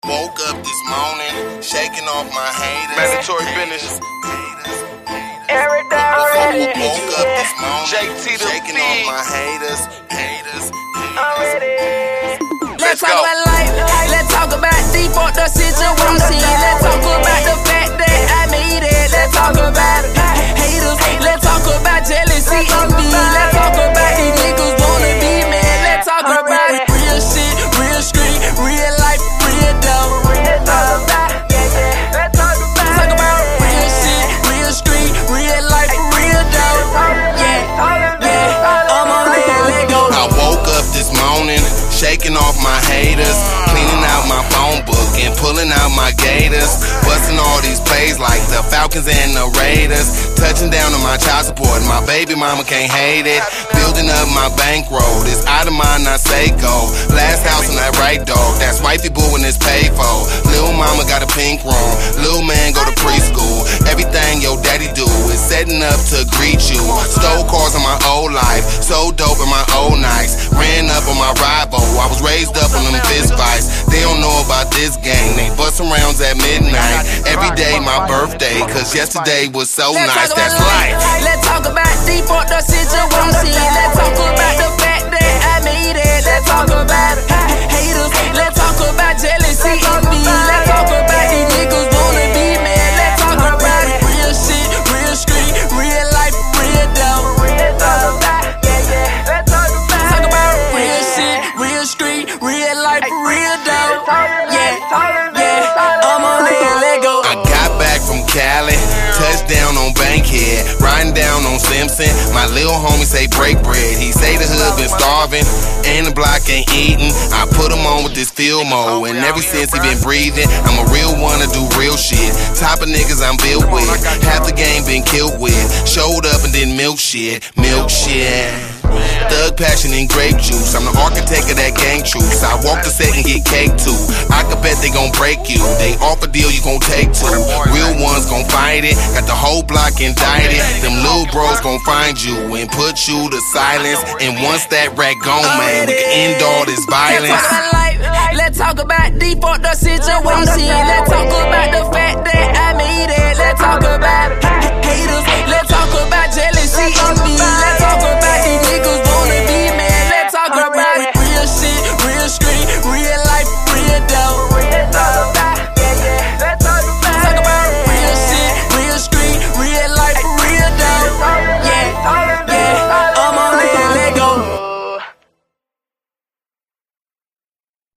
Woke up this morning, shaking off my haters. Mandatory business. Every day already. Woke up this morning, JT the shaking off my haters. Already. Let's talk about life. Let's talk about default the situation. Let's talk about the fact that I made it. Let's talk about haters. Let's talk about jealousy and me. Let's talk about these niggas wanna be mad. Let's talk about real shit, real street, real life, real dope. Let's talk Talk about real shit, real street, real life, real dope. Yeah, I'm on there, let go. I woke up this morning, shaking off my haters, cleaning out my phone book and pulling out my gators, busting all these plays like the Falcons and the Raiders, touching down on my child support, my baby mama can't hate it, building up my bankroll, this out of mine, not Seiko, last house on that right dog, that's wifey boo when it's paid for, little mama got a pink room, little man go to preschool, everything your daddy do is setting up to greet you, stole cars in my old life, so dope in my old nights, ran up on my rival, I was raised up on them fist fights. They don't know about this game. They bustin' rounds at midnight. Every day my birthday, cause yesterday was so nice. That's life. Let's talk about default the situation. Let's talk about the fact that I made it. Let's talk about haters. Let's talk about jealousy and me. Let's talk about these niggas wanna be mad. Let's talk about real shit, real street, real life, real dope. Talk about real shit, real street, real life, real dope. Yeah, I'm on there, let go. I got back from Cali, touchdown on Bankhead, riding down on Simpson. My little homie say break bread. He say the hood been starving and the block ain't eating. I put him on with this Filmo, and ever since he been breathing, I'm a real one to do real shit. Type of niggas I'm built with, half the game been killed with. Showed up and did milk shit, milk shit. Thug passion and grape juice. I'm the architect of that gang truce. I walk the set and get cake too. I could bet they gon' break you. They offer deal, you gon' take two. Real ones gon' fight it. Got the whole block indicted. Them little bros gon' find you and put you to silence. And once that rat gone, man, we can end all this violence. Let's talk about default the situation.